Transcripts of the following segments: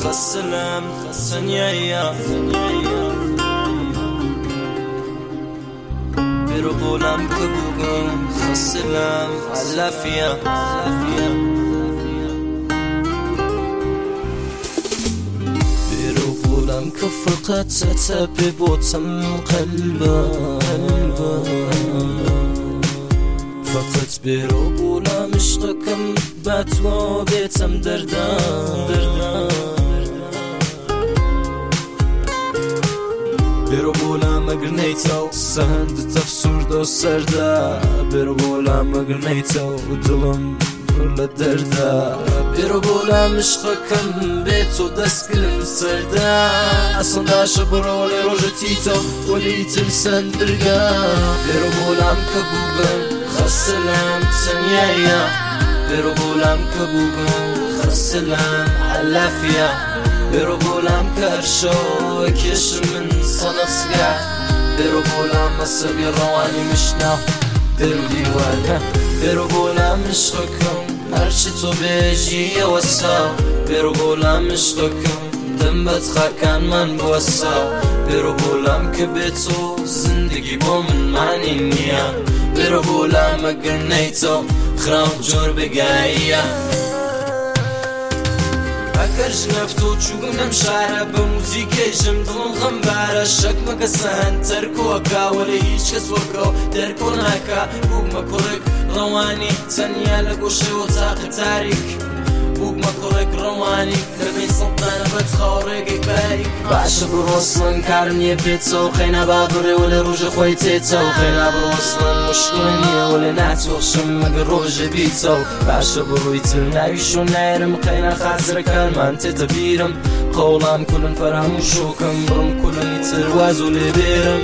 خسلام خسنيا بيرو بولام كبوغم خسلام علافيا بيرو بولام كفقت تتبي بوتم قلبا فقط بيرو بولا مشقكم باتوا بيتم دردان بيرو بولا مقرنيتو سهند تفسور دو سردا بيرو بولا مقرنيتو ودلم كل الدردا بيرو بولا مشقكم بيتو دسكلم سردا اصلا داش برولي روجتيتو ولي تلسن درقا بيرو بولا مكبوبن خسلام سنيايا بيرو بولام كبوغم خسلام علافيا بيرو بولام كرشو كيش من صنف سقع بيرو بولام مصبي رواني مشنا بيرو ديوانا بيرو بولام مشقكم هرشتو بيجي وسا بيرو بولام مشقكم دم بتخاكان من بوسا بيرو بولام كبيتو زندگي بو من معني نيا بيرو بولا مقرنيتو خرام جور بقايا أكرش نفتو تشوقنا مشاعرة بموزيكي جمدلن غنبارة الشك مكسان تركو أكا ولا هيش كس وكو تركو ناكا بوق مكورك رواني تنيا لقوشي وطاق تاريك بوق مكورك رواني دربين سلطانة بتخورك إكباريك باش بروصلن كارم يبيتو خينا بابري ولا روج خويتيتو خينا بروصلن مشكلني ولا ناتو خشم مقروج بيتو باش برويتل نايشو نايرم خينا خاسر كالمان تتبيرم قولام كلن فرهم وشوكم برم كلن يتروازو لبيرم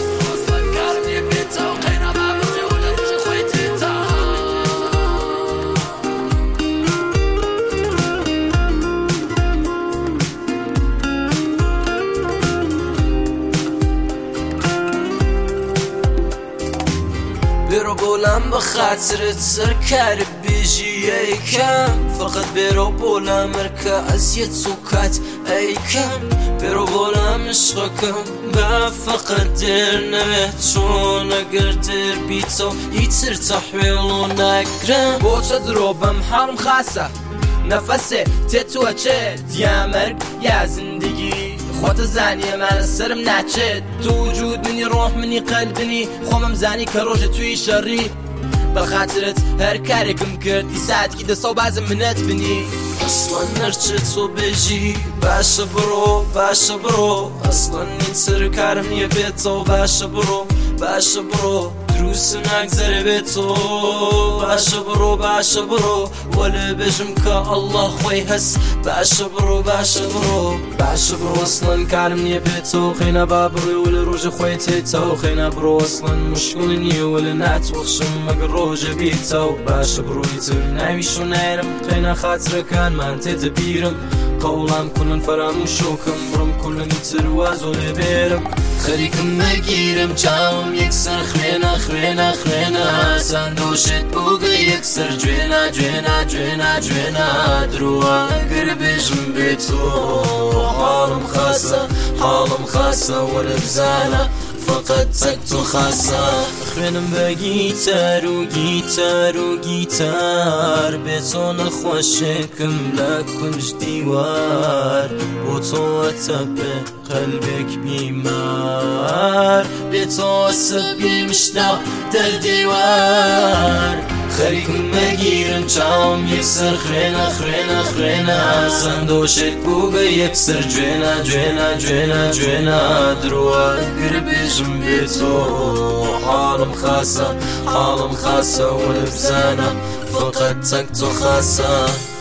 بيرو بولام بخاطرت سركار بيجي اي كم فقط بيرو بولام مركا ازيد سوكات اي كم بيرو بولام مشغكم بفقط دير نبهتون اقر دير بيتو يتر تحويلون اقرم بوچه دروبم حرم خاصة نفسه تتوه چه ديامرك يا زندگي خود زانیه من سرم نچه تو وجود منی روح منی قلبنی خومم زانی که روژ توی شری بخاطرت هر کاری کم کردی ساعت کی دستو بازم منت بنی اصلا نرچه تو بجی باشه برو اصلا نیتر کارم یه بیتو باشه برو دروس نگذره بیتو باشه برو ولی بجم که الله خوی هست باشه برو اصلا کارم یه بیتو خینا بابروی ولی روژ خوی تیتو خینا برو اصلا مشکل نیه ولی نتوخشم مگر روژ بیتو باشه برو یتر نویشو نیرم خینا خاطره کن من تتبیرم قولم كلن فراموشوكم برم كلن يتروازو لبيرم خريكم مگيرم چاوم يكسر خرينا سندوشت بوغي يكسر جوينا دروا قربجم بيتو حالم خاصة ولا بزانة فقط تكتو خاصة خرينم بگيتار وگيتار بيتو نخوشكم لكنش ديوار بوتو اتبه قلبك بيمار بيتو السبي مشنا در ديوار خريكم مگيرم چاوم يكسر خرينا سندوشت بوغا يكسر جوينا دروا قربجم بيتو حالم خاصة ولا بزانة فقط تكتو خاصة